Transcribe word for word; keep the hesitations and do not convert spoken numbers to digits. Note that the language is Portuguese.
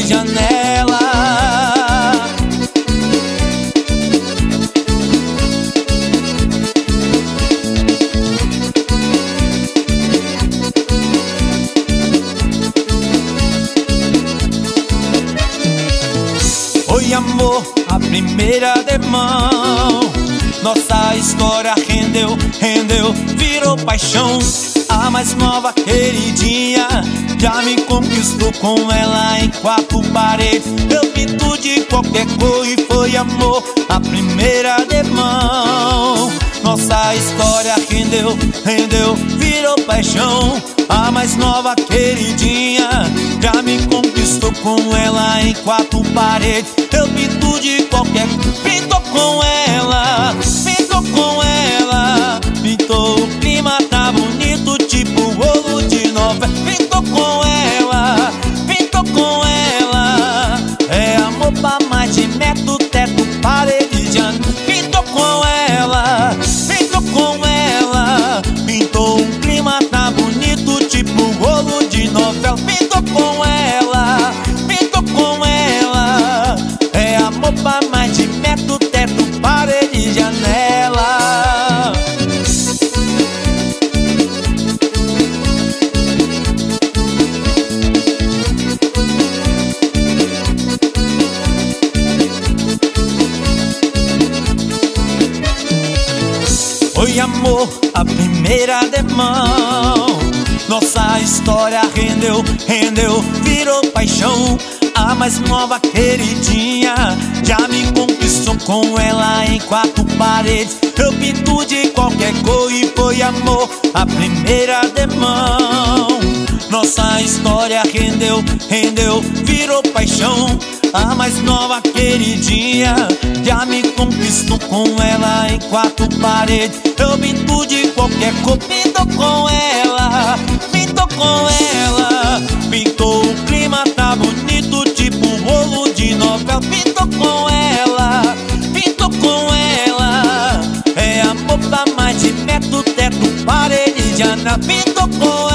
janela. Oi amor, a primeira de mão. Nossa história rendeu, rendeu, virou paixão. A mais nova queridinha já me conquistou com ela em quatro paredes. Eu pinto de qualquer cor e foi amor, a primeira de mão. Nossa história rendeu, rendeu, virou paixão. A mais nova queridinha já me conquistou com ela em quatro paredes. Eu pinto de qualquer cor, pintou com ela, pintou com ela. Pintou, o clima tá bonito, tipo rolo de novela. Pintou com ela, pintou com ela. É amor pra mais de metro, teto, parede, janela. Pintou com ela, pintou com ela. Pintou, um clima tá bonito, tipo rolo de novela. Pintou com ela, pintou com ela. É amor pra mais de metro, teto, parede, janela. Oi amor, a primeira de mão. Nossa história rendeu, rendeu, virou paixão. A mais nova queridinha já me conquistou com ela em quatro paredes. Eu pinto de qualquer cor e foi amor, a primeira de mão. Nossa história rendeu, rendeu, virou paixão. A mais nova queridinha já me conquistou com ela em quatro paredes. Eu pinto de qualquer cor, pintou com ela, pintou com ela. Pintou, o clima tá bonito, tipo rolo de novela. Pintou com ela, pintou com ela. É amor pra mais de metro, teto, parede, janela. Pintou com